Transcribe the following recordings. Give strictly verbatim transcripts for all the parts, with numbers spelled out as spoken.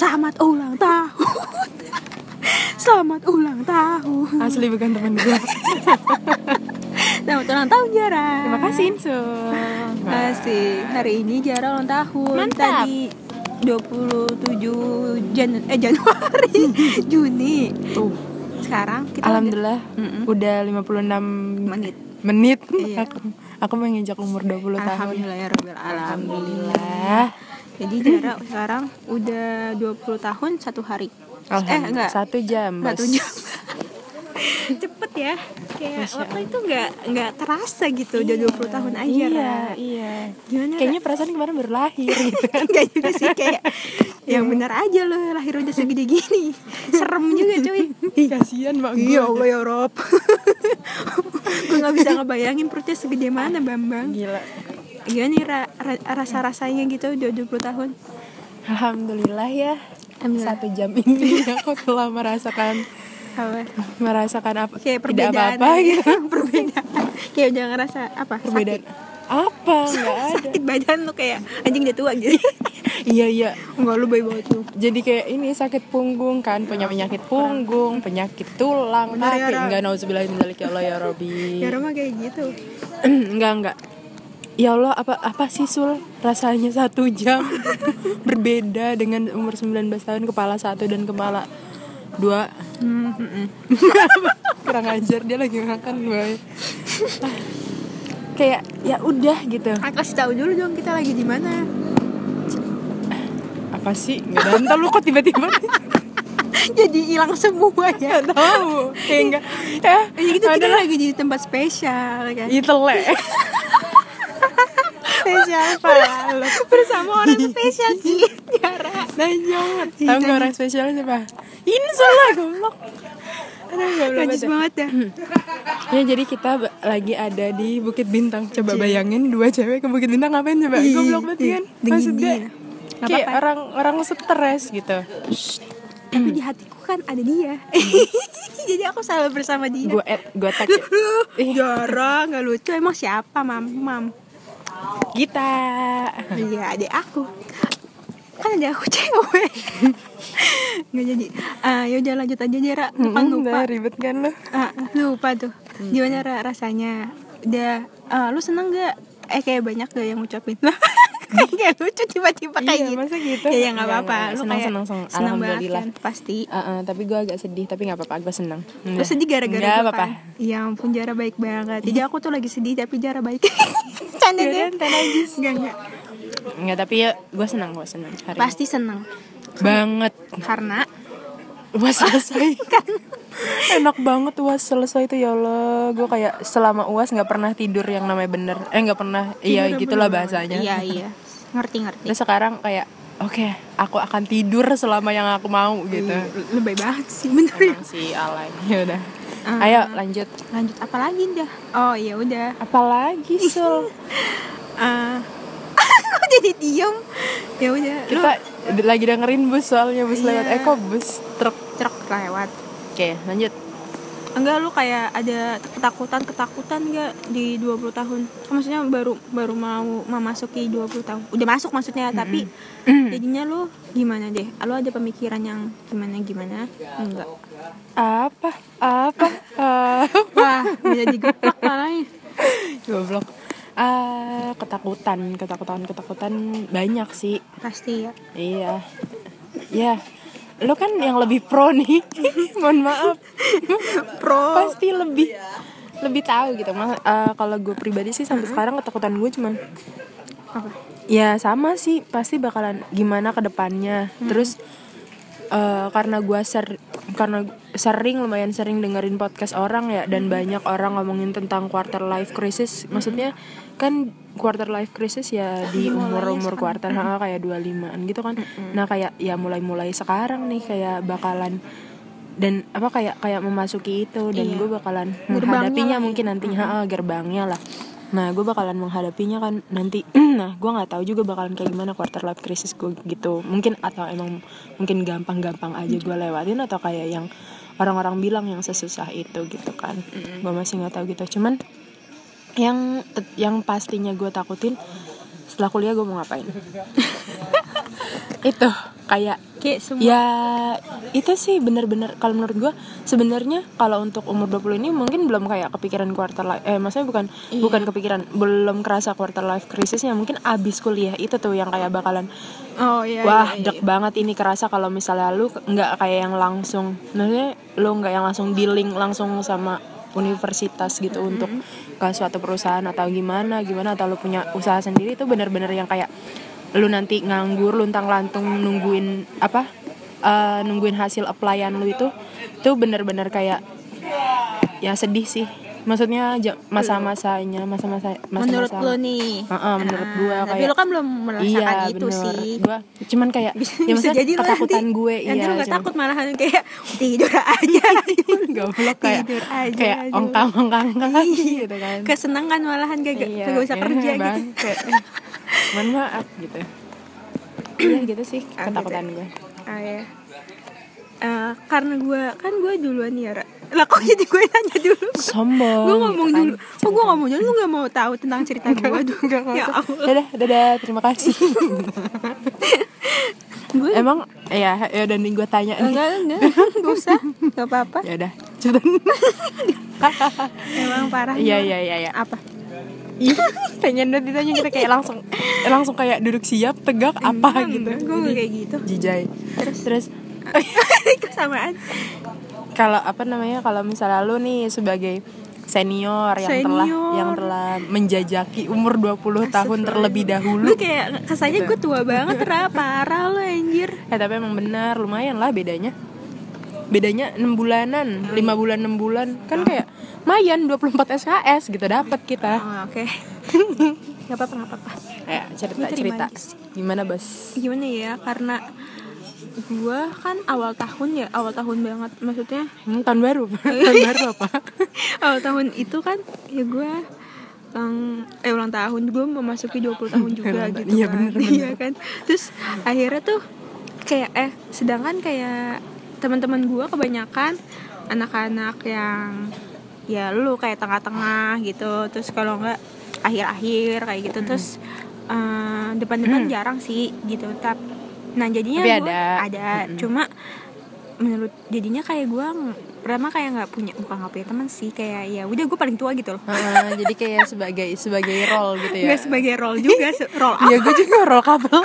Selamat ulang tahun. Selamat ulang tahun. Asli bukan teman gue. Selamat ulang tahun Jara. Terima kasih Insul. Terima kasih. Hari ini Jara ulang tahun. Mantap. Tadi dua puluh tujuh Jan eh Januari Juni. Tuh. Sekarang kita Alhamdulillah udah, udah lima puluh enam menit. menit. Iya. Aku, aku menginjak umur dua puluh tahun. Alhamdulillah ya Rabbil alamin. Alhamdulillah. Jadi Jara sekarang udah dua puluh tahun satu hari. Eh enggak, Satu jam. satu Bos. jam. Cepet ya. Kayak waktu itu enggak enggak terasa gitu, udah dua puluh tahun aja. Iya, Ra. iya. Gimana? Kayaknya perasaan kemarin baru lahir gitu kan. Enggak juga sih, kayak yang benar aja loh lahir udah segede gini. Serem juga cuy. Kasihan Mak gue. Iya Allah ya Rob. Gue gak bisa ngebayangin perutnya segede mana Bambang. Gila. Gimana nih ra, ra, rasa-rasanya gitu udah dua puluh tahun? Alhamdulillah ya. Alhamdulillah. Satu jam ini aku telah merasakan Apa? merasakan apa? Kayak Tidak perbedaan apa-apa gitu. Perbedaan. Kayak udah ngerasa apa? Perbedaan Sakit. apa? Enggak ada. Sakit badan lu kayak anjing udah tua gitu. Iya iya. Enggak, lu baik banget lu. Jadi kayak ini sakit punggung kan, punya penyakit punggung, penyakit tulang, Bener ya, kaki. Ra? Enggak, nauzubillah min dzalik ya Allah ya Rabbi. Ya Roma kayak gitu. Enggak enggak. Ya Allah, apa apa sih Sul rasanya satu jam berbeda dengan umur sembilan belas tahun, kepala satu dan kepala dua. Hmm, hmm, hmm. Kurang ajar, dia lagi makan gue. Kayak ya udah gitu. Ah, kasih tahu dulu dong kita lagi di mana. Apa sih? Enggak ada, entar lu kok tiba-tiba Jadi hilang semua ya. enggak tahu. Kayak enggak. Ya, Ya gitu kita adalah lagi di tempat spesial kan. itele. Spesial apa? Bersama orang spesial Ci. Jara. Nah, jangan. Tahu enggak orang spesialnya siapa? Ini salah goblok. Aduh, goblok Najis banget ya. Ya jadi kita b- lagi ada di Bukit Bintang. Coba bayangin dua cewek ke Bukit Bintang ngapain coba? Ih, Goblok banget ih, kan? dingin Maksudnya dia. Nggak kayak apa-apa. orang orang stres gitu. Tapi di hatiku kan ada dia. Jadi aku selalu bersama dia. Gue add, gue tag ya. Ih, Jara, nggak lucu. Emang siapa, Mam? Mam. Gita. Iya, adik aku. Kan ada aku cewek. Nggak jadi. Ah, yaudah lanjut aja Jara. Lupa Hmm, lupa. udah ribet kan lo? Ah, lupa tuh. Gimana Ra, rasanya? Udah, ah, lu seneng gak? Eh kayak banyak gak yang ngucapin? Kayak lucu tiba-tiba kayak Iya, gitu. masa gitu? Ya ya nggak Enggak, apa-apa. enggak. Lu Senang, kayak senang, senang. senang banget Alhamdulillah. kan, pasti. Uh, uh, tapi gue agak sedih, tapi nggak apa-apa, gue senang. Lu sedih gara-gara Nggak gue apa-apa. kan? Ya ampun Jara baik banget. Jadi aku tuh lagi sedih tapi Jara baik. Canda deh. Yaudah, ntar aja. Enggak enggak. Nggak, tapi ya gue senang, gue senang hari Pasti seneng. ini. Banget. Karena Uas selesai. Enak banget uas selesai tuh, ya Allah. Gue kayak selama uas nggak pernah tidur yang namanya bener. Eh nggak pernah. Iya Bener-bener. gitulah bahasanya. Iya iya. Ngerti-ngerti. Terus sekarang kayak oke, okay, aku akan tidur selama yang aku mau gitu. Lu baik banget sih, bener ya. Emang sih alay. Ya udah. Ah. Ayo lanjut. Lanjut apa lagi dah? Oh ya udah. Apalagi Sul? Ah. Kok jadi diem? Ya udah. Lu Kita lagi dengerin bus soalnya bus Iya. lewat. Eh kok bus truk. truk lewat. Oke, lanjut. Enggak, lu kayak ada ketakutan-ketakutan enggak di dua puluh tahun? Maksudnya baru baru mau memasuki dua puluh tahun. Udah masuk maksudnya, mm-hmm. tapi jadinya lu gimana deh? Lu ada pemikiran yang gimana-gimana? Enggak. Apa? Apa? Apa? Wah, jadi geplak malahnya. Goblok. Ah, ketakutan, ketakutan, ketakutan banyak sih. Pasti ya. Iya. Ya. Lo kan yang lebih pro nih. Mohon maaf. Pro. Pasti lebih lebih tahu gitu. Mas, uh, kalau gue pribadi sih sampai sekarang ketakutan gue cuman Apa? ya sama sih, pasti bakalan gimana ke depannya. Hmm. Terus uh, karena gue ser karena sering lumayan sering dengerin podcast orang ya, dan banyak orang ngomongin tentang quarter life crisis. Maksudnya kan quarter life crisis ya di umur-umur quarter ha, kayak dua puluh limaan gitu kan. Nah, kayak ya mulai-mulai sekarang nih kayak bakalan dan apa kayak kayak memasuki itu, dan iya. gue bakalan Gerbangnya menghadapinya lah, mungkin ya. nantinya ha, gerbangnya lah. Nah, gue bakalan menghadapinya kan nanti. Nah, gue nggak tahu juga bakalan kayak gimana quarter life crisis gue gitu. Mungkin atau emang mungkin gampang-gampang aja gue lewatin, atau kayak yang orang-orang bilang yang sesusah itu gitu kan. Mm-hmm. Gue masih nggak tahu gitu. Cuman yang yang pastinya gue takutin setelah kuliah gue mau ngapain. Itu kayak kayak semua ya itu sih bener-bener kalau menurut gue sebenarnya kalau untuk umur dua puluh ini mungkin belum kayak kepikiran quarter life eh maksudnya bukan iya. bukan kepikiran belum kerasa quarter life crisisnya, mungkin abis kuliah itu tuh yang kayak bakalan oh iya wah iya, iya. dek banget ini kerasa kalau misalnya lu nggak kayak yang langsung maksudnya lu nggak yang langsung dealing langsung sama universitas gitu mm-hmm. untuk ke suatu perusahaan atau gimana gimana atau lu punya usaha sendiri, itu benar-benar yang kayak lu nanti nganggur luntang-lantung nungguin apa uh, nungguin hasil applyan lu itu itu benar-benar kayak ya sedih sih. Maksudnya masa-masanya masa-masa masa-masa menurut lo nih uh-uh, menurut gue nah, kayak tapi lo kan belum merasakan iya, itu bener. sih Gua cuman kayak bisa, ya bisa jadi ketakutan nanti, gue nanti iya lo gak takut malahan kayak tidur aja goblok kayak tidur aja kayak ongkang-ongkang iya. gitu kan kesenangan malahan kayak iya, gak usah iya, kerja bang, gitu kayak mohon maaf gitu iya gitu sih ketakutan gue ah ya uh, karena gue kan gue duluan ya Ra. Lah kok jadi gue nanya dulu sombong gue ngomong gitu dulu kan. kok gue ngomong dulu lu gak mau tahu tentang cerita gue dulu ya Allah dadah dadah terima kasih gue emang ya ya dan gue tanya nih. enggak enggak enggak usah enggak apa-apa ya udah cepetan emang parah iya iya iya ya. apa Ih, pengen banget ditanya kita kayak langsung langsung kayak duduk siap tegak apa enggak, gitu gue gak kayak gitu jijai terus terus kesamaan kalau apa namanya kalau misalnya lu nih sebagai senior yang senior. telah yang telah menjajaki umur dua puluh tahun terlebih dahulu. Lu kayak kesannya gue tua banget Ra, parah lu anjir. Eh tapi emang benar lumayan lah bedanya. Bedanya enam bulanan, lima bulan enam bulan. Kan kayak lumayan dua puluh empat S K S gitu dapat kita. Oh, oke. Okay. Enggak apa-apa, enggak apa-apa. Ya, cerita-cerita. Gimana, Bos? Gimana ya? Karena gue kan awal tahun ya awal tahun banget maksudnya hmm, tahun baru tahun baru apa awal tahun itu kan ya gue um, eh ulang tahun gue memasuki dua puluh tahun juga gitu iya, kan bener, bener. iya kan terus akhirnya tuh kayak eh sedangkan kayak teman-teman gue kebanyakan anak-anak yang ya lu kayak tengah-tengah gitu terus kalau enggak akhir-akhir kayak gitu hmm. terus uh, depan-depan hmm. jarang sih gitu tapi nah jadinya gue ada, ada. Mm-hmm. Cuma menurut jadinya kayak gue pertama kayak nggak punya bukan nggak punya teman sih kayak ya udah gue paling tua gitu loh. Uh, jadi kayak sebagai sebagai role gitu ya. Nggak sebagai role juga role apa? Iya gue juga role kabel.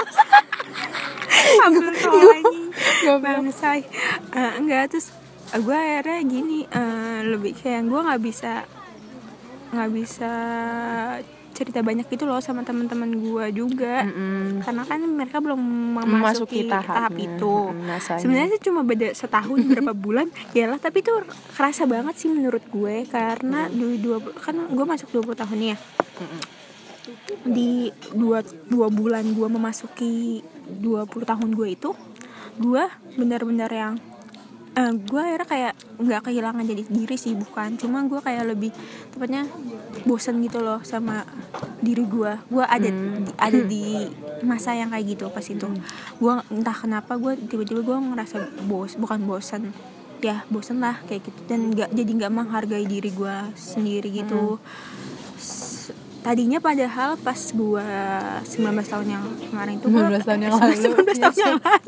Kabel role lagi. Bangsai. Uh, enggak terus uh, gue akhirnya gini uh, lebih kayak gue nggak bisa nggak bisa cerita banyak gitu loh sama teman-teman gue juga mm-hmm. karena kan mereka belum memasuki tahap itu mm, sebenarnya sih cuma beda setahun berapa bulan ya lah tapi itu kerasa banget sih menurut gue karena mm. di dua kan gue masuk dua puluh tahun ya mm-hmm. di dua dua bulan gue memasuki dua puluh tahun gue itu gue benar-benar yang Uh, gue akhirnya kayak nggak kehilangan jadi diri sih bukan cuma gue kayak lebih tepatnya bosan gitu loh sama diri gue gue ada hmm. di, ada di masa yang kayak gitu pas itu gue entah kenapa gue tiba-tiba gue ngerasa bos bukan bosan ya bosan lah kayak gitu dan nggak jadi nggak menghargai diri gue sendiri gitu hmm. Tadinya padahal pas gue sembilan belas tahun yang kemarin itu sembilan belas tahun yang lalu sembilan belas tahun yang lalu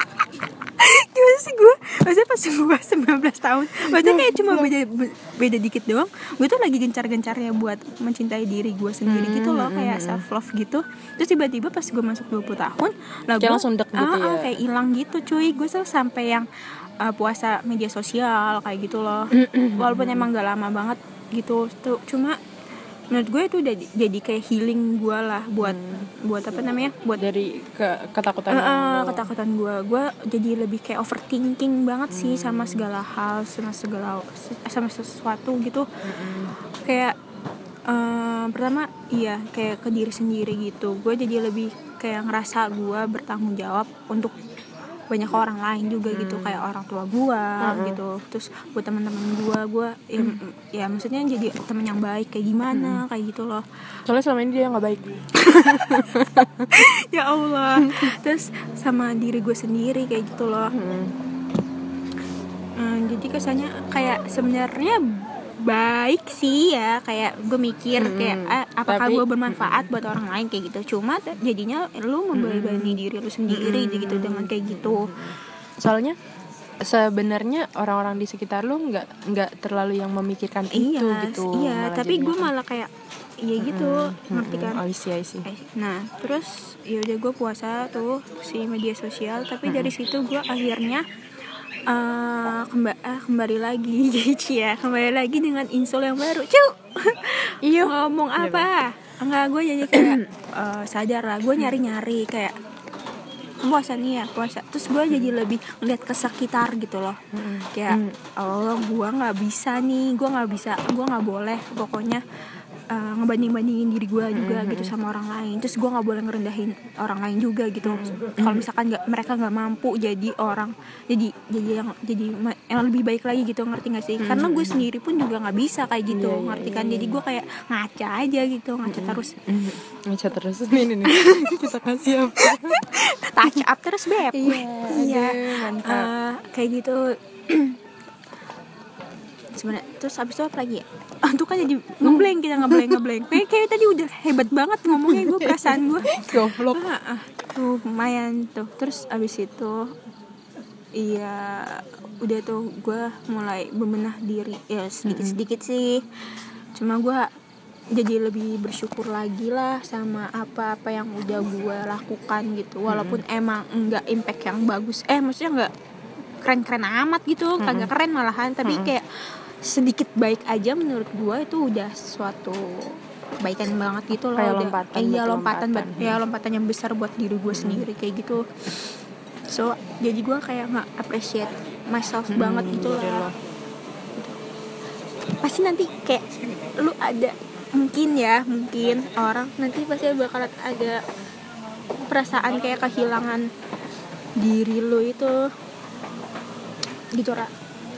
gimana sih gue maksudnya pas gue sembilan belas tahun maksudnya kayak cuma beda beda dikit doang gue tuh lagi gencar-gencarnya buat mencintai diri gue sendiri hmm, gitu loh kayak hmm. self love gitu terus tiba-tiba pas gue masuk dua puluh tahun lah gue langsung dek gitu ah, ya kayak hilang gitu cuy gue tuh sampai yang uh, puasa media sosial kayak gitu loh walaupun emang gak lama banget gitu tuh cuma menurut gue itu udah jadi kayak healing gue lah buat hmm. buat apa namanya buat dari ke ketakutan uh, uh, ketakutan gue gue jadi lebih kayak overthinking banget hmm. sih sama segala hal sama segala sama sesuatu gitu hmm. kayak uh, pertama iya kayak ke diri sendiri gitu gue jadi lebih kayak ngerasa gue bertanggung jawab untuk banyak orang lain juga hmm. gitu kayak orang tua gue hmm. gitu terus buat teman-teman gue gue ya, hmm. ya maksudnya jadi teman yang baik kayak gimana hmm. kayak gitu loh soalnya selama ini dia nggak baik ya Allah terus sama diri gue sendiri kayak gitu loh hmm. Hmm, jadi kesannya kayak sebenarnya baik sih ya, kayak gue mikir hmm, kayak ah, apakah gue bermanfaat hmm. buat orang lain kayak gitu. Cuma jadinya lu membebani hmm. diri lu sendiri hmm. gitu dengan kayak gitu. Soalnya sebenarnya orang-orang di sekitar lu nggak nggak terlalu yang memikirkan iya, itu gitu. Iya, tapi gue malah kayak iya gitu, hmm, ngerti kan? Oh, isi, isi. Nah, terus ya udah gue puasa tuh si media sosial, tapi hmm. dari situ gue akhirnya uh, kemba- uh, kembali lagi gitu ya, kembali lagi dengan install yang baru, cu. Iyo ngomong apa? Enggak, gue jadi kayak uh, sadar lah, gue nyari-nyari kayak puasa nih ya puasa, terus gue jadi lebih ngeliat ke sekitar gitu loh, hmm. kayak hmm. oh gue nggak bisa nih, gue nggak bisa, gue nggak boleh pokoknya uh, ngebanding-bandingin diri gue juga mm-hmm. gitu sama orang lain. Terus gue nggak boleh ngerendahin orang lain juga gitu. Mm-hmm. Kalau misalkan nggak mereka nggak mampu jadi orang, jadi jadi yang jadi yang lebih baik lagi gitu, ngerti nggak sih? Mm-hmm. Karena gue sendiri pun juga nggak bisa kayak gitu, yeah, ngerti kan? Yeah, yeah. Jadi gue kayak ngaca aja gitu, ngaca mm-hmm. terus. Mm-hmm. Ngaca terus nih nih, nih. Kita kasih apa? Touch up terus beb. Iya. Iya. Mantap. Uh, kayak gitu. Sebenarnya terus abis itu apa lagi ya? Ah, tuh kan jadi ngeblank, kita ngeblank ngeblank. Kayak, kayak tadi udah hebat banget ngomongnya gue, perasaan gue. Goblok. Ah, ah, tuh lumayan tuh. Terus abis itu iya udah tuh gue mulai bebenah diri ya sedikit-sedikit sih. Cuma gue jadi lebih bersyukur lagi lah sama apa-apa yang udah gue lakukan gitu. Walaupun mm-hmm. emang enggak impact yang bagus. Eh maksudnya enggak keren-keren amat gitu, mm-hmm. kagak keren malahan, tapi mm-hmm. kayak sedikit baik aja menurut gue itu udah suatu kebaikan banget gitu loh. Kayak lompatan, eh, iya lompatan, lompatan. ya lompatan yang besar buat diri gue sendiri kayak gitu. So jadi gue kayak nggak appreciate myself hmm, banget gitu lah. Pasti nanti kayak lu ada mungkin ya mungkin orang nanti pasti bakalan ada perasaan kayak kehilangan diri lu itu gitu Ra.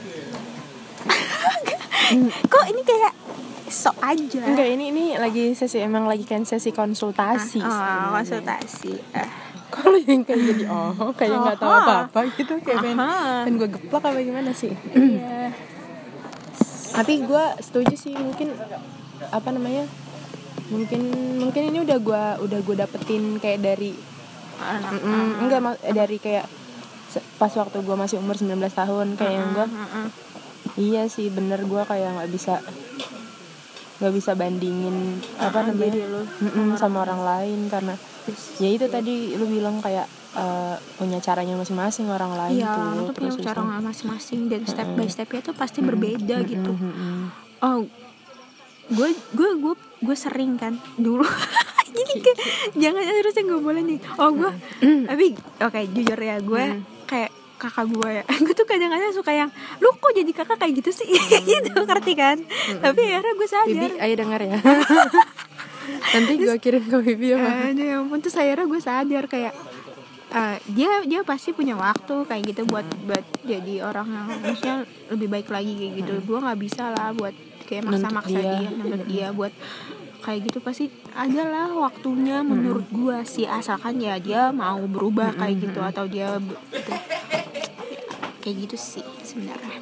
Kok ini kayak sok aja? Enggak, ini ini lagi sesi, emang lagi kan sesi konsultasi. Ah, oh, konsultasi. Ah. Kalau yang kayak jadi oh kayak nggak tahu apa-apa gitu, kayak pengen pengen gue geplak apa gimana sih? Iya. Tapi gue setuju sih, mungkin apa namanya? Mungkin mungkin ini udah gue udah gue dapetin kayak dari anak, mm, enggak dari kayak pas waktu gue masih umur sembilan belas tahun kayak yang gue iya sih bener, gue kayak nggak bisa nggak bisa bandingin uh, apa namanya lu sama orang lain, karena ya itu tadi lu bilang kayak uh, punya caranya masing-masing orang lain iya, tuh, terus punya cara masing-masing dan step by stepnya tuh pasti berbeda mm-hmm. gitu. Mm-hmm. Oh, gue gue gue gue sering kan dulu gini kayak jangan harusnya nggak boleh nih. Oh gue tapi oke okay, jujur ya gue mm. kayak kakak gue ya, gue tuh kadang-kadang suka yang lu kok jadi kakak kayak gitu sih gitu, ngerti kan? Mm-hmm. Tapi akhirnya gue sadar. Bibi, ayo dengar ya. Nanti gue kirim ke Bibi ya. Aduh ya ampun, terus akhirnya gue sadar kayak uh, dia dia pasti punya waktu kayak gitu buat mm. buat jadi orang yang maksudnya lebih baik lagi kayak gitu. Mm. Gue nggak bisa lah buat kayak maksa-maksa dia, nuntut dia buat kayak gitu. Pasti ada lah waktunya menurut mm. gue sih, asalkan ya dia mau berubah mm-hmm. kayak gitu atau dia gitu. Kayak gitu sih sebenarnya.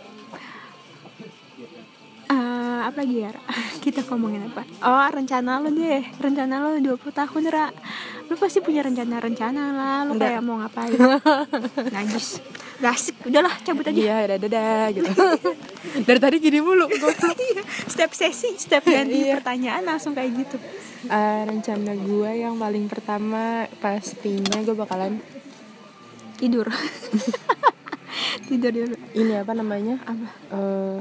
Uh, apa lagi ya Ra? Kita ngomongin apa? Oh rencana lo deh, rencana lo dua puluh tahun Ra. Lo pasti punya rencana-rencana lah. Lo kayak mau ngapain? Najis, gasik, udahlah cabut aja. Iya, dadah gitu. Dari tadi gini mulu. Step sesi, step ganti pertanyaan langsung kayak gitu. Uh, rencana gue yang paling pertama pastinya gue bakalan tidur. Tidur dulu. Ini apa namanya? Apa? Uh,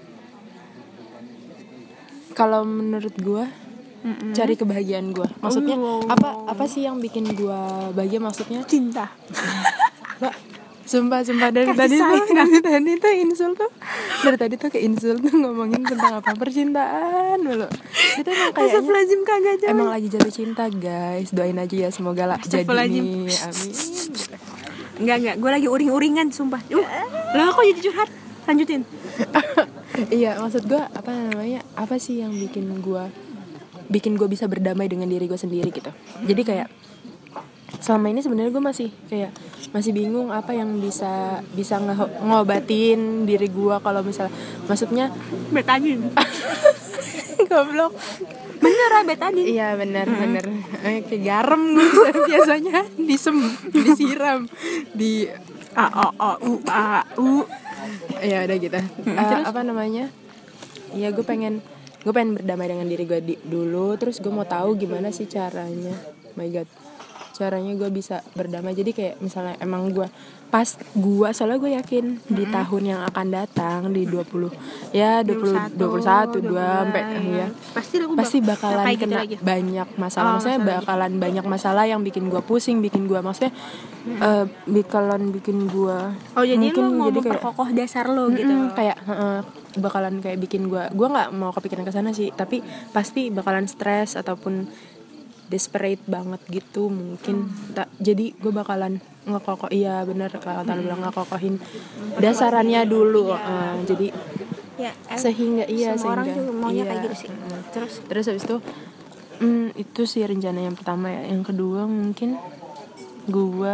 kalau menurut gue, mm-mm. cari kebahagiaan gue. Maksudnya oh. apa? Apa sih yang bikin gue bahagia? Maksudnya cinta. Mbak, sumpah sumpah dari tadi tuh, dari tadi tuh insul tuh, dari tadi tuh ke insul tuh ngomongin tentang apa percintaan dulu. Itu emang kayaknya emang lagi jatuh cinta guys. Doain aja ya semoga lah jadi nih. Amin. Enggak, enggak, gue lagi uring-uringan sumpah. Uh, lah kok jadi curhat? Lanjutin. Iya, maksud gue apa namanya? Apa sih yang bikin gue bikin gue bisa berdamai dengan diri gue sendiri gitu. Jadi kayak selama ini sebenarnya gue masih kayak masih bingung apa yang bisa bisa nge- ngobatin diri gue kalau misalnya maksudnya betadin. goblok. Bener ah betadin. Iya benar mm-hmm. benar eh, kayak garam gue biasanya disem disiram di a o o u a u ya udah gitu. Mm-hmm. Uh, apa namanya ya gue pengen gue pengen berdamai dengan diri gue di, dulu terus gue mau tahu gimana sih caranya. My God, caranya gue bisa berdamai. Jadi kayak misalnya emang gue pas gue soalnya gue yakin mm-hmm. di tahun yang akan datang di dua puluh ya dua puluh dua puluh satu dua sampai ya pasti aku pasti bakalan gitu kena lagi. banyak masalah. Oh, maksudnya masalah bakalan lagi. banyak masalah yang bikin gue pusing, bikin gue maksudnya mm-hmm. uh, bakalan bikin gue oh jadi mungkin lo mau jadi kayak, memperkokoh dasar lo gitu kayak uh, bakalan kayak bikin gue gue nggak mau kepikiran ke sana sih, tapi pasti bakalan stres ataupun desperate banget gitu mungkin. Tak, jadi gue bakalan ngekokoh, iya benar kalau kata bilang ngekokohin dasarannya dulu. Uh, jadi ya, eh, sehingga iya semua sehingga orang juga maunya iya. kayak gitu sih. Terus terus habis itu hmm, itu sih rencana yang pertama ya. Yang kedua mungkin gue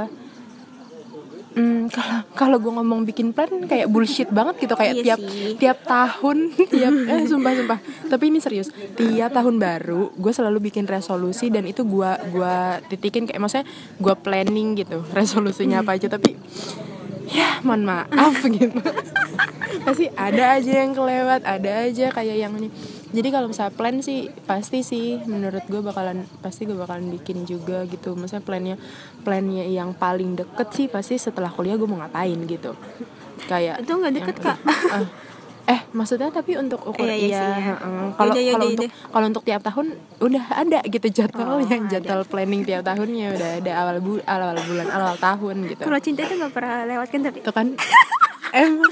Hmm, kalau kalau gue ngomong bikin plan kayak bullshit banget gitu, kayak iya tiap sih. tiap tahun tiap eh sumpah sumpah tapi ini serius, tiap tahun baru gue selalu bikin resolusi dan itu gue gue titikin kayak maksudnya gue planning gitu resolusinya apa aja, tapi ya mohon maaf gitu pasti ada aja yang kelewat, ada aja kayak yang ini. Jadi kalau misalnya plan sih pasti sih menurut gue bakalan pasti gue bakalan bikin juga gitu. Maksudnya plannya plannya yang paling deket sih pasti setelah kuliah gue mau ngapain gitu. Kayak itu nggak deket yang, kak. Uh, eh maksudnya tapi untuk ukur eh, iya, iya kalau ya. kalau untuk kalau untuk tiap tahun udah ada gitu jadwal oh, yang jadwal ada. Planning tiap tahunnya udah ada awal bu awal bulan awal tahun gitu. Kalau cinta itu nggak pernah lewat kan tapi. Itu kan emang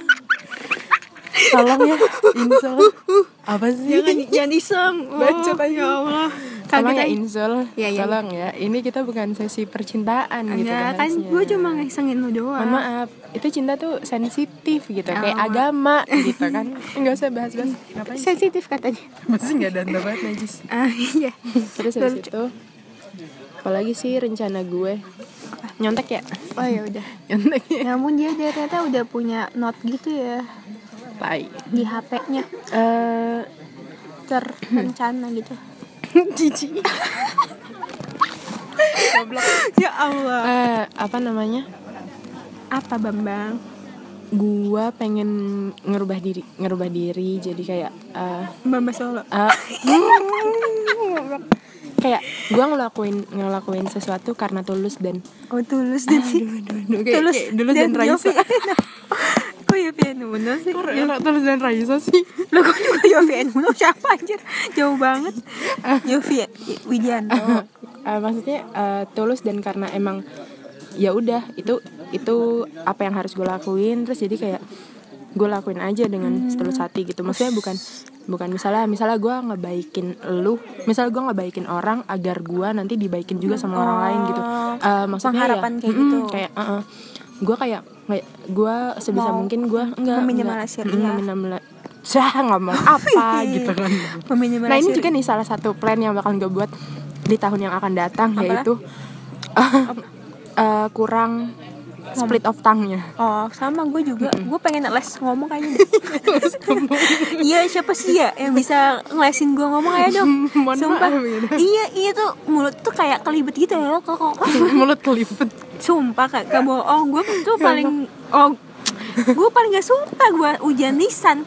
tolong ya insel apa sih jangan jangan iseng oh, bacot aja ya Allah tolong ya insel ya, ya. Tolong ya ini kita bukan sesi percintaan gitu kan kan gue cuma ngisengin lu doang. Mohon maaf itu cinta tuh sensitif gitu oh. Kayak agama gitu kan nggak usah bahas-bahas ngapain sensitif katanya masih nggak ada banget najis ah iya terus habis itu apalagi sih rencana gue nyontek ya oh ya udah nyontek ya. Namun dia ternyata udah punya note gitu ya tai di H P-nya uh, terencana gitu. Cici. Goblok. Ya Allah. Uh, apa namanya? Apa Bambang? Gua pengen ngerubah diri, ngerubah diri jadi kayak uh, Bambang Solo. Uh, kayak gua ngelakuin ngelakuin sesuatu karena tulus dan oh tulus dan aduh, aduh, aduh, kayak, tulus kayak tulus dan, dan Raisa. Kok Yofi and Uno sih? Kok ya, tulus dan Raisa sih? Lo kok juga Yofi and Uno siapa anjir? Jauh banget. Yofi Widianto. Uh, maksudnya uh, tulus dan karena emang ya udah itu itu apa yang harus gue lakuin, terus jadi kayak gue lakuin aja dengan hmm. setulus hati gitu. Maksudnya bukan bukan misalnya misalnya gue ngebaikin lu, misalnya gue ngebaikin orang agar gue nanti dibaikin juga sama oh. orang lain gitu. Uh, maksudnya pengharapan ya, kayak gitu. Kayak uh-uh. gue kayak kayak gue sebisa mau mungkin gue enggak meminimalisir enggak, ya. Meminimalisir Cah ngomong apa gitu kan. Nah ini juga nih salah satu plan yang bakal gue buat di tahun yang akan datang. Apa? Yaitu uh, uh, kurang split of tongue-nya. Oh sama gue juga. Mm-hmm. Gue pengen les ngomong kayaknya. Iya siapa sih ya yang bisa ngelesin gue ngomong aja dong. Sumpah. Iya iya tuh mulut tuh kayak kelibet gitu ya kok. Mulut kelibet. Sumpah kak gak bohong. Gue tuh paling oh gue paling gak suka gue ujian lisan.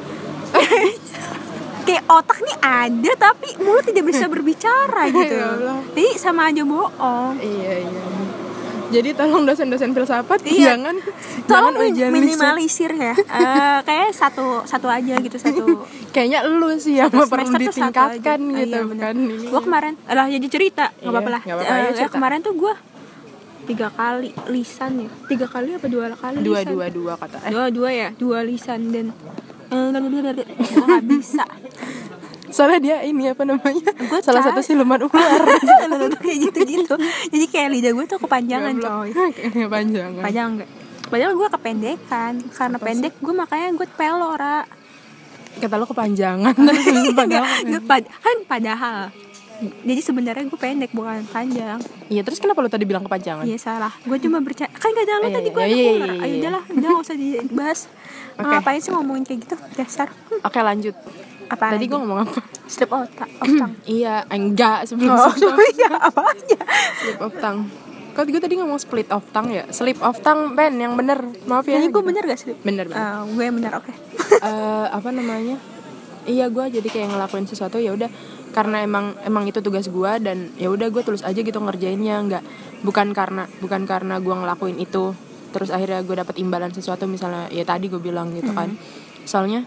Kayak otak nih ada tapi mulut tidak bisa berbicara gitu. Jadi sama aja bohong. Iya iya. Jadi tolong dosen-dosen filsafat iya. jangan tolong jangan ujian minimalisir ya. Uh, kayak satu satu aja gitu satu. Kayaknya lu sih yang perlu ditingkatkan gitu uh, iya, kan. Gue kemarin lah jadi cerita nggak iya, apa-apa lah. Apa-apa, uh, ya, kemarin tuh gue tiga kali lisan ya. Tiga kali apa dua kali dua, lisan? Dua dua kata. Eh. Dua dua ya dua lisan dan uh, gue nggak bisa. Soalnya dia ini apa namanya gua salah satu siluman ular kayak gitu-gitu jadi kayak lidah gue tuh kepanjangan coy kepanjangan panjang enggak padahal gue kependekan karena apa pendek gue makanya gue pelora kata lo kepanjangan padahal kan padahal Jadi sebenarnya gue pendek bukan panjang. Iya, terus kenapa lu tadi bilang kepanjangan? Iya salah. Gue cuma bercanda. Kan gak ada lo Iya, tadi iya, gue iya, anak iya, ular. iya, Ayo iya. udahlah, udah gak usah dibahas. Oke. Ngapain sih ngomongin kayak gitu? Dasar. Oke, lanjut. Apa Tadi lagi? gue ngomong apa? Slip of ta- of tongue. Iya, enggak sebelum Oh, slip of- iya apa aja. slip of tongue. Kok gue tadi ngomong split of tongue ya? Slip of tongue, Ben, yang bener. Maaf ya. Jadi gue gitu. bener gak slip? Bener, bener. Uh, gue yang bener, oke. Eh, apa namanya? Iya, gue jadi kayak ngelakuin sesuatu ya udah karena emang emang itu tugas gue dan ya udah gue tulus aja gitu ngerjainnya, nggak bukan karena bukan karena gue ngelakuin itu terus akhirnya gue dapet imbalan sesuatu, misalnya ya tadi gue bilang gitu kan. Soalnya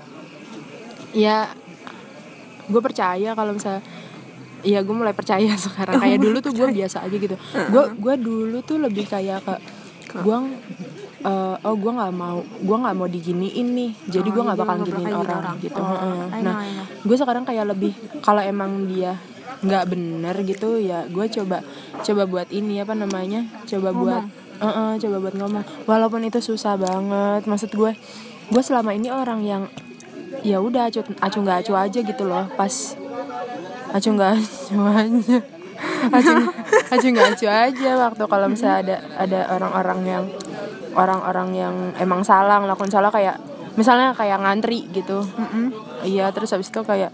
ya gue percaya kalau misalnya ya gue mulai percaya sekarang, kayak dulu tuh gue biasa aja gitu. Gue gue dulu tuh lebih kayak ke gue uh, oh gue nggak mau gue nggak mau diginiin nih, jadi Oh, gue nggak jadi bakal lu nggak giniin bakal orang, giniin orang. gitu. Oh, Heeh. I know, Nah I know. gue sekarang kayak lebih kalau emang dia nggak bener gitu ya gue coba coba buat ini apa namanya coba Ngomong. buat uh-uh, coba buat ngomong, walaupun itu susah banget. Maksud gue gue selama ini orang yang ya udah acu acu nggak acu aja gitu loh, pas acu nggak acu aja acu acu nggak acu aja waktu kalau misalnya ada ada orang-orang yang orang-orang yang emang salah ngelakuin salah, kayak misalnya kayak ngantri gitu. Iya, terus habis itu kayak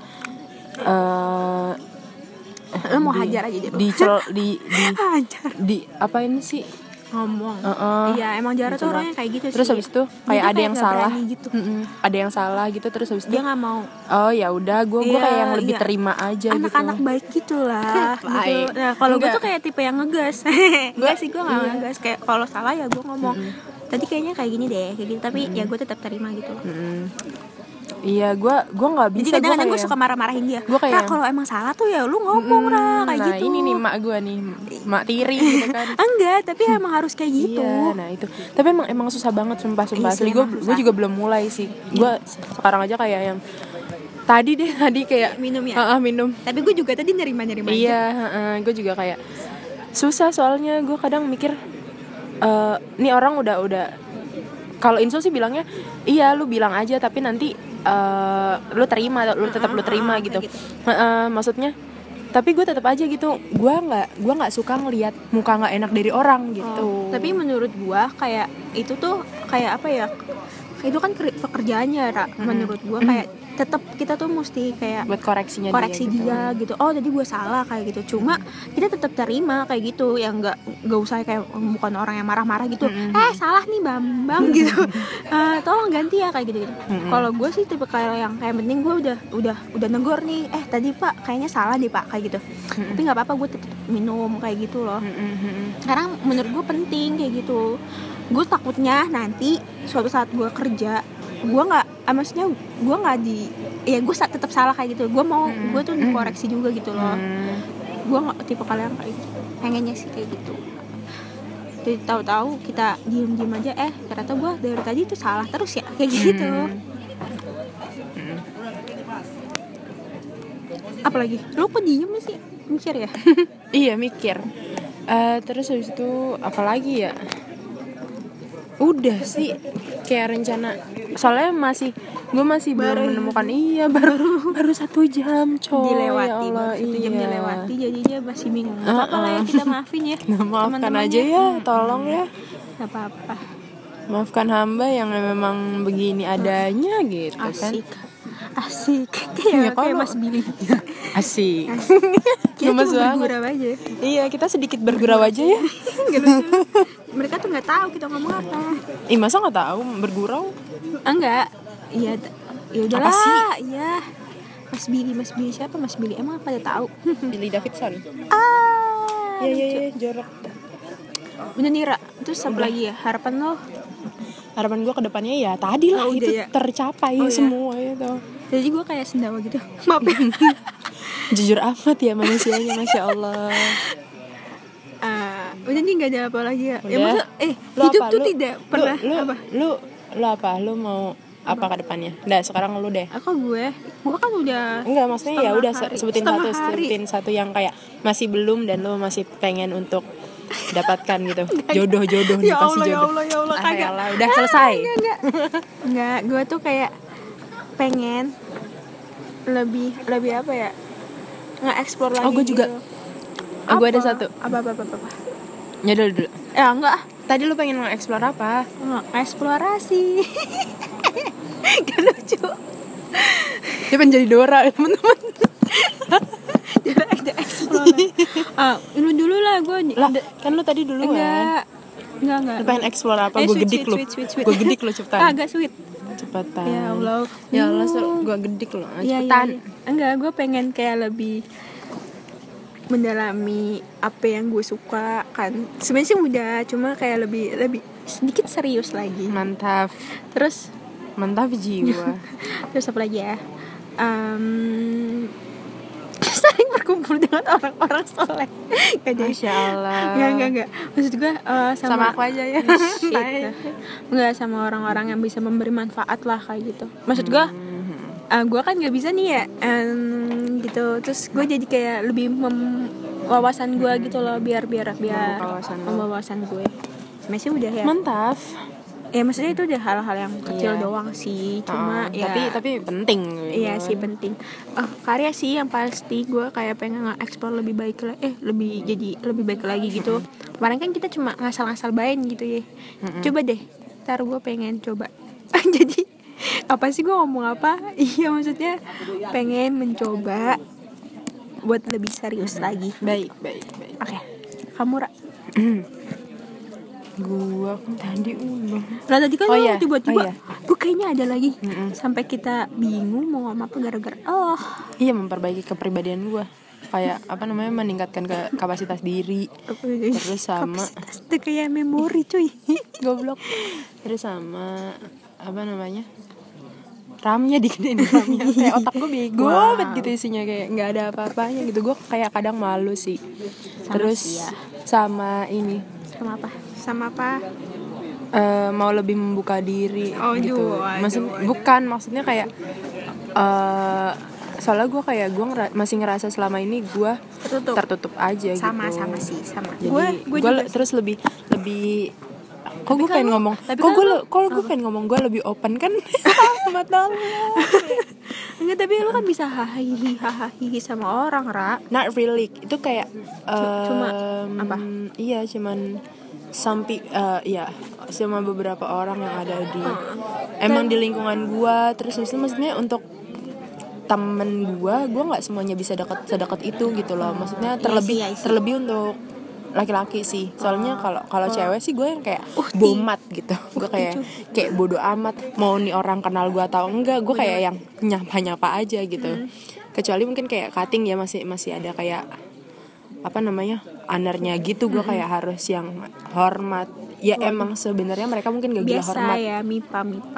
eh Lo mau di- hajar aja dia. di cel- di di Hajar. di apa ini sih? Ngomong. Heeh. Iya, emang Jara tuh Gitu orangnya kayak gitu Terus sih. habis itu Dia kayak ada kayak yang nggak salah berani gitu. Mm-mm. Ada yang salah gitu, terus habis itu Dia nggak mau. oh ya udah gue gue Iya, kayak yang lebih iya. terima aja Anak-anak gitu. baik gitu lah. gitu. Baik. Nah, kalau gue Enggak. tuh kayak tipe yang ngegas. Enggak sih, gue nggak Iya. ngegas. Kayak kalau salah ya gue ngomong. Tadi kayaknya kayak gini deh, kayak gitu. Tapi ya gue tetap terima gitu. Mm-mm. Iya, gue gue nggak Jadi bisa. kadang-kadang gue kayak- suka marah-marahin dia. Gua kayak- Nah, kalau emang salah tuh ya lu ngomong Ra, kayak nah gitu. ini nih mak gue nih, mak tiri gitu kan. Enggak, tapi emang harus kayak gitu. Iya, nah itu. Tapi emang emang susah banget sumpah sumpah Iya sih, asli. Gue emang gue susah. juga belum mulai sih. Gue sekarang aja kayak yang tadi deh tadi kayak Minum ya? Heeh, minum. Tapi gue juga tadi nerima-nerima aja. Iya, gue juga kayak susah soalnya gue kadang mikir eh nih orang udah udah kalau Insul sih bilangnya iya lu bilang aja tapi nanti eh lu terima lu tetap lu terima uh-uh, gitu. kayak gitu. Heeh, maksudnya tapi gue tetap aja gitu, gue nggak gue nggak suka ngelihat muka nggak enak dari orang gitu. Oh, tapi menurut gua kayak itu tuh kayak apa ya? Itu kan keri- pekerjaannya, Ra. Menurut gua kayak tetap kita tuh mesti kayak Buat koreksinya koreksi dia, dia, gitu. Oh, jadi gue salah kayak gitu. Cuma kita tetap terima kayak gitu, yang nggak nggak usah kayak bukan orang yang marah-marah gitu. Eh, salah nih Bambang gitu. Eh, tolong ganti ya kayak gitu. gitu. Kalau gue sih tipe kayak yang kayak penting gue udah udah udah negor nih. Eh, tadi Pak kayaknya salah deh Pak kayak gitu. Tapi nggak apa-apa, gue tetap minum kayak gitu loh. Karena menurut gue penting kayak gitu. Gue takutnya nanti suatu saat gue kerja, gue nggak, ah, maksudnya gue nggak di, ya gue sa- tetap salah kayak gitu. Gue mau, gue tuh dikoreksi juga gitu loh. Gue nggak tipe kalian kayak gitu. Pengennya sih kayak gitu. Jadi tahu-tahu kita diem-diem aja, eh ternyata gue dari tadi tuh salah terus ya kayak gitu. Apalagi, lu kok diem sih? Mikir ya? Iya mikir. Eh, terus habis itu apa lagi ya? Udah sih kayak rencana. Soalnya masih gue masih Baru- belum menemukan iya baru baru satu jam coy. dilewati, ya Allah, baru satu jam iya. dilewati, jadi dia masih bingung. Gak apa-apa lah ya, kita maafin ya. Nah, maafkan teman-temannya. aja ya, tolong ya. Gak apa-apa. Maafkan hamba yang memang begini adanya gitu kan. Asik, asik. Ya, Kayak kayak kalau- Mas Billy. Asik. Kita Gemes cuma banget. bergurau aja. Iya, kita sedikit bergurau aja ya. Nggak lucu. Mereka tuh nggak tahu kita ngomong apa. Ih, masa nggak tahu bergurau? Enggak. Iya, t- ya Apa udahlah. sih? Iya. Mas Billy, Mas Billy siapa? Mas Billy emang pada tahu? Billy Davidson. Ah. Iya, iya, lucu. iya, jorok. Udah Nira. Terus apa lagi ya? Harapan lo? Harapan gue ke depannya ya tadi lah, Oh, itu udah ya? tercapai Oh, ya? semua itu. Jadi gue kayak sendawa gitu. Maaf ya. Jujur amat ya manusianya, Masya Allah. Ah, udah nih nggak ada apa lagi ya. Ya Udah. maksud, eh Lu hidup apa? tuh Lu- tidak lu- pernah lu, apa? Lu, lu apa? Lu mau apa ke depannya? Udah, sekarang lu deh. Aku gue, gue kan udah. Enggak, maksudnya ya Setengah udah hari. sebutin Setengah satu, hari. sebutin satu yang kayak masih belum dan lu masih pengen untuk dapatkan gitu. Jodoh-jodoh nih, Ya pasti Allah, ya jodoh. Allah, ya Allah, Ah, kagak. ya Allah, udah selesai. Enggak, enggak. Enggak, gue tuh kayak pengen lebih lebih apa ya? nge-explore lagi. Oh, gue juga. Gitu. Oh, gue ada Apa? satu. Apa apa apa apa. Nyadol dulu. Ya enggak ah. Tadi lu pengen nge-explore apa? Nge-eksplorasi. Gak lucu. Dia pengen jadi Dora, teman-teman. Dia ada explore. Ah, lu dulu lah gue. Lah, kan lu tadi dulu kan. Enggak. Enggak enggak. Lu pengen explore apa? Eh, Gue sweet, gedik sweet, lu. sweet, sweet, sweet. Gue gedik lu cepetan. Ah, agak sweet. Cepetan. Ya Allah. Ya Allah, Uh. gue gedik lu. Iya, iya, Cepetan. iya. Enggak, gue pengen kayak lebih mendalami apa yang gue suka kan. Sebenarnya sih udah, cuma kayak lebih lebih sedikit serius lagi. Mantap. Terus Mantap jiwa. terus apa lagi ya? Um, sering berkumpul dengan orang-orang soleh. Gak jadi. Masya Allah. Enggak, enggak, enggak. Maksud gue uh, sama, Sama aku aja ya. Shit, dah. Enggak, sama orang-orang yang bisa memberi manfaat lah kayak gitu. Maksud gue uh, gue kan nggak bisa nih ya um, gitu. Terus gue jadi kayak lebih mem- wawasan gue gitu loh, biar biar biar Membuka wawasan lo. membawa wawasan gue. Masih udah ya. Mantap. Ya maksudnya itu udah hal-hal yang kecil Iya. doang sih. Cuma Oh, ya tapi tapi penting gitu. iya sih penting. Oh, karya sih yang pasti gue kayak pengen nge-explore lebih baik lah, eh lebih jadi lebih baik lagi gitu. Kemarin kan kita cuma ngasal-ngasal bain gitu ya. Coba deh, ntar gue pengen coba. Jadi apa sih gue ngomong apa? Iya maksudnya pengen mencoba buat lebih serius lagi. Baik, baik, baik. Oke, kamu Ra. Gua kan tadi udah. Lah tadi kan Oh, lu iya. tiba-tiba Oh, iya. gue kayaknya ada lagi. Mm-mm. Sampai kita bingung mau ngomong apa gara-gara oh Iya, memperbaiki kepribadian gua. Kayak apa namanya, meningkatkan ke kapasitas diri. Terus sama kapasitas tuh kayak memori cuy. goblok. Terus sama apa namanya? RAM-nya digedein RAM-nya. Kayak otak gue bego Wow. banget gitu isinya, kayak nggak ada apa-apanya gitu. Gue kayak kadang malu sih. Sama Terus sih ya. sama ini Sama apa? Sama apa? eh, mau lebih membuka diri Oh, gitu. aduh, aduh, Maksud aduh. bukan maksudnya kayak eh soalnya gue kayak gue ngera- masih ngerasa selama ini gue Tertutup. tertutup aja Sama gitu. sama sih sama. Jadi Gue gue gue juga terus lebih lebih kok Tapi gue kan pengen lu- ngomong tapi kok kan gue lu- kalau gue pengen ngomong gue lebih open kan. Mata lu. enggak, tapi lu kan bisa hahihi hahihi sama orang, Ra. Not really, itu kayak cuma em, apa? Iya, cuman sampai iya sama beberapa orang yang ada di emang di lingkungan gua. Terus maksudnya, maksudnya untuk temen gua, gua nggak semuanya bisa dekat sedekat itu gitu loh. Maksudnya terlebih iya sih. terlebih untuk laki-laki sih. Soalnya kalau kalau cewek sih gue yang kayak Uhti. bomat gitu. Gue kayak kayak bodoh amat mau nih orang kenal gue atau enggak. Gue kayak yang nyapa-nyapa aja gitu. Kecuali mungkin kayak cutting ya, masih masih ada kayak apa namanya anernya gitu. Gue kayak harus yang hormat. Ya emang sebenarnya mereka mungkin gak gila Biasa hormat. ya, mipa mipa.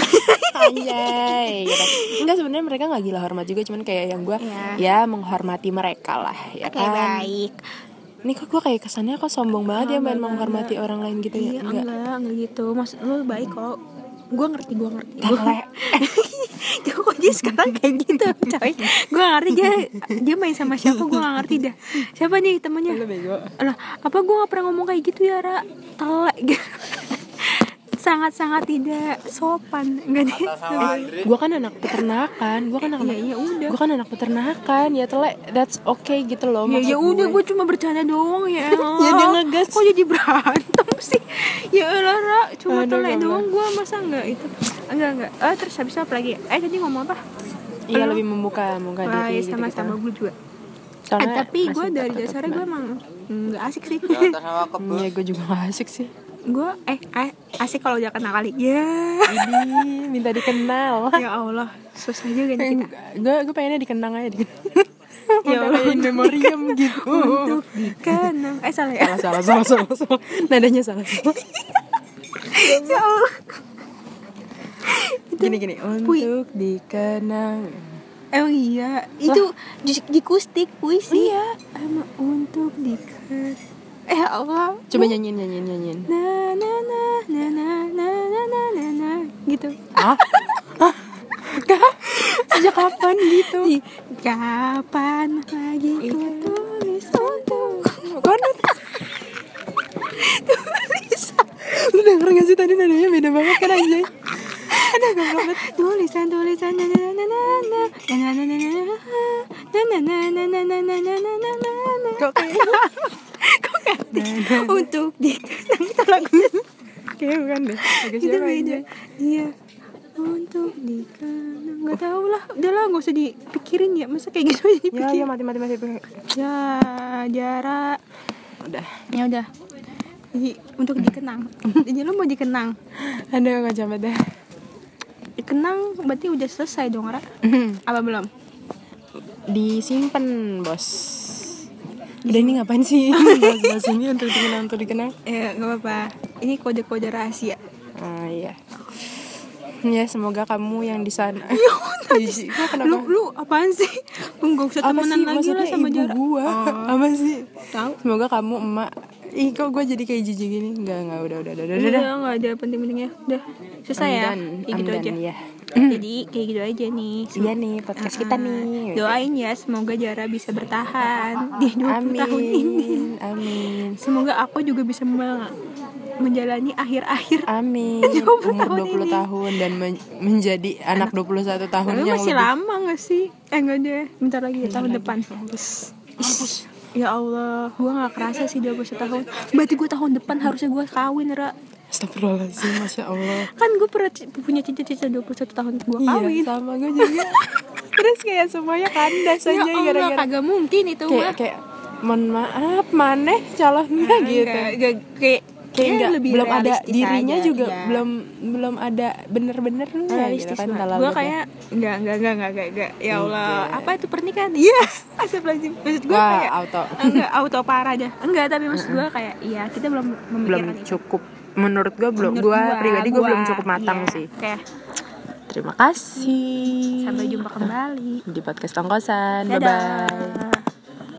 Anjay gitu. Enggak, sebenarnya mereka nggak gila hormat juga, cuman kayak yang gue Iya. ya menghormati mereka lah ya Oke, kan. baik. Ini kok gue kayak kesannya kok sombong banget ya main menghormati orang lain gitu ya. Iya, enggak, enggak gitu. Maksud lu baik kok. Gue ngerti, gue ngerti. Tele. Dia kok dia sekarang kayak gitu, coy. Gue gak ngerti dia dia main sama siapa, gue gak ngerti dah. Siapa nih temennya? Lu bego. Lah, apa gue gak pernah ngomong kayak gitu ya, Ra? Telek gitu. Sangat-sangat tidak sopan. Enggak deh. Gue kan anak peternakan, gue kan anak Iya, iya, udah. gue kan anak peternakan ya, tele, that's okay gitu loh. Ya maksud ya udah, gue. gue cuma bercanda doang ya. Ya, dia ngegas. Kok jadi berantem sih? Ya elah, Ra, cuma Aduh, telek enggak. doang, gue masa enggak itu. Enggak, enggak. Eh, terus habis itu apa lagi? Eh, tadi ngomong apa? Iya, Lu? lebih membuka membuka Wah, diri ya gitu sama-sama gitu. gue juga. Eh, Soalnya tapi gue masih dari tertutup dasarnya gue banget. emang nggak asik sih. Iya, gue juga gak asik sih. Gue eh, eh asik kalau udah kenal kali. Ya. Ini minta dikenal. Ya Allah, susah juga nih kita. Gue gue pengennya dikenang aja dikenang. Ya Udah Allah. kayak in memoriam gitu. Untuk dikenang. Eh salah ya. salah salah salah salah salah. Nadanya salah salah. Ya Allah. Gini gini Pui. untuk dikenang. Emang iya. Itu di, di kustik puisi. Iya. Emang untuk dikenang. Eh ya Allah. Coba nyanyiin nyanyiin nyanyiin. Na na na na na na na na na na gitu. Ah? Hah? Kak? Sejak kapan gitu? Di- Kapan lagi ku tulis untuk Kan Lu denger gak sih tadi nadanya beda banget kan anjay? Ada goblok banget. Tulisan tulisan na na na na na na na na na na na na na na na na. Kok kayak Kok kayak untuk dikenang itu lagunya. kayak bukan deh. Agak Itu siapa beda. aja. Iya. Untuk dikenang. Enggak tahu lah. Udahlah enggak usah dipikirin ya. Masa kayak gitu aja Ya dipikirin. ya mati mati mati. Ya, jarak. Udah. Ya udah. Jadi, untuk dikenang. Jadi lu mau dikenang. Ada nggak coba deh. Dikenang berarti udah selesai dong, Ra? Apa belum? Disimpan bos. Udah ini ngapain sih? Bahas-bahas ini untuk dikenang untuk dikenang. Ya, enggak apa-apa. Ini kode-kode rahasia. Ah iya. Ya semoga kamu yang di sana. Jijik. Gua kenapa? Lu lu apaan sih? Lu enggak usah Apa temenan sih? lagi lah Maksudnya sama ibu jarak. gua. Oh. Apa sih? Tahu. Semoga kamu emak. Ih kok gue jadi kayak jijik gini. Enggak enggak udah udah udah udah. Udah, udah. enggak ada penting-pentingnya. Udah. Selesai ya. Amdan, Kayak gitu amdan, aja. ya. Jadi kayak gitu aja nih. Iya nih podcast kita nih. Doain ya semoga Jara bisa bertahan di dua puluh Amin. tahun ini. Amin. Semoga aku juga bisa me- menjalani akhir-akhir. Amin. dua puluh Umur tahun dua puluh ini. tahun dan men- menjadi anak dua puluh satu tahun Lu yang masih lebih. lama gak sih? Eh enggak deh, bentar lagi Bentar tahun lagi. depan. Mampus. Mampus. Ya Allah, gue gak kerasa sih dua puluh satu tahun. Berarti gue tahun depan harusnya gue kawin, Ra. Astagfirullahaladzim, Masya Allah. Kan gue pernah c- punya cita-cita dua puluh satu tahun gue Iya kawin. sama gue juga. Terus kayak semuanya kandas Ya aja Allah, gara-gara kagak mungkin itu kayak mah. kayak mohon maaf maneh calonnya gitu. Enggak, enggak, kayak Kayak ya enggak, lebih belum ada realistis dirinya aja, juga iya. belum belum ada bener-benernya gitu realistis kan banget. kalau Gue lu kayak enggak enggak enggak enggak enggak, enggak. Ya Allah, Enggak. apa itu pernikahan? Iya, astagfirullahaladzim. Maksud gue Wah, kayak auto. enggak auto parah dah. Enggak, tapi maksud gue kayak iya, kita belum belum memikirkan itu. cukup menurut gue belum Menurut gue gua, pribadi gue gua, belum cukup matang iya. sih. Oke, Terima kasih. sampai jumpa kembali. Di podcast Tongkosan. Bye Dadah. bye.